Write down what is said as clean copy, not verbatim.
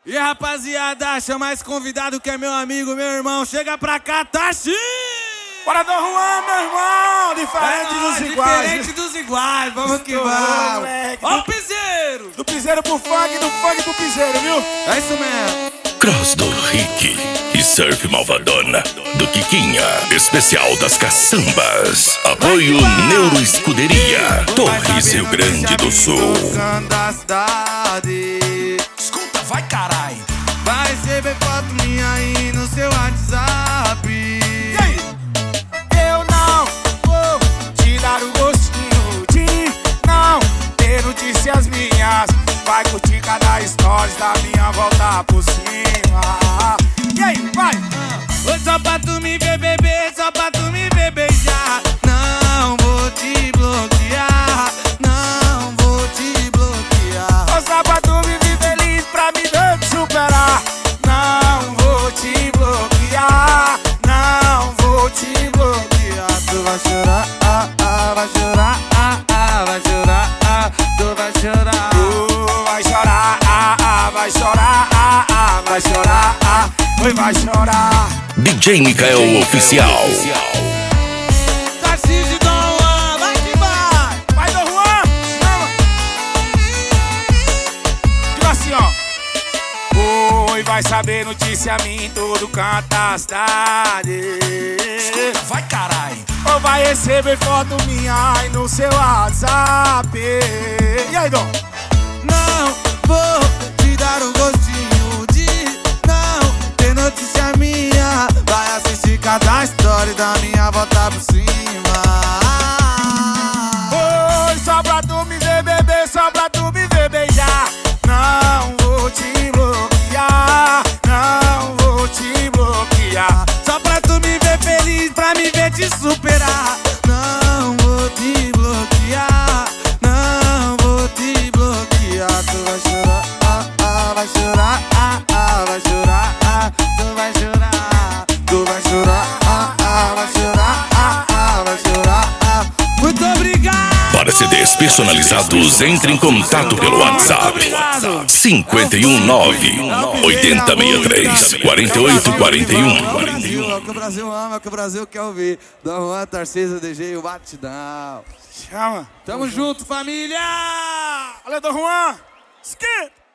E rapaziada, chama esse convidado que é meu amigo, meu irmão. Chega pra cá, Tachi! Bora do Juan, meu irmão! Diferente dos iguais. Diferente dos iguais, vamos que vamos. Ó o piseiro! Do piseiro pro funk, do funk pro piseiro, viu? É isso mesmo. Cross do Rick e Surf Malvadona do Quiquinha, especial das caçambas. Apoio Neuro Escuderia, Torres, Rio Grande do Sul. Escuta, vai carai! Vai receber foto minha aí no seu WhatsApp. E aí? Eu não vou te dar o gostinho de não ter notícias minhas. Vai curtir cada stories da minha volta por cima. E aí, vai! Oi, só pra tu me ver beber, só pra tu me ver beijar. Não vou te bloquear, não vou te bloquear. Só pra tu me ver feliz, pra me ver te superar. Não vou te bloquear, não vou te bloquear. Tu vai chorar, vai chorar, vai chorar, tu vai chorar. Tu vai chorar, vai chorar, vai chorar, oi, vai chorar. DJ Mikael Oficial. Tarcísio Dom Juan, vai que vai. Vai do Juan, chama. Diga assim, ó. Oi, vai saber notícia minha em todo canto da cidade. Escuta, vai carai! Ou vai receber foto minha aí no seu WhatsApp. E aí, Dom? Não vou te dar um gostinho de não ter notícia minha. Vai assistir cada story da minha volta por cima. Oi, só pra tu me ver beber, só pra tu me ver beijar. Não vou te bloquear, não vou te bloquear. Só pra tu me ver feliz, pra me ver te superar. Não vou te bloquear, não vou te bloquear. Tu vai chorar, vai chorar, vai chorar, tu vai chorar. Tu vai chorar, vai chorar, vai chorar. Muito obrigado! Para CDs personalizados, entre em contato pelo WhatsApp 519-8063-4841. É o que o Brasil ama, é o que o Brasil quer ouvir. Dom Juan, Tarcísio, DJ, o Batidão. Chama. Tamo junto, família! Olha, Dom Juan. Skip.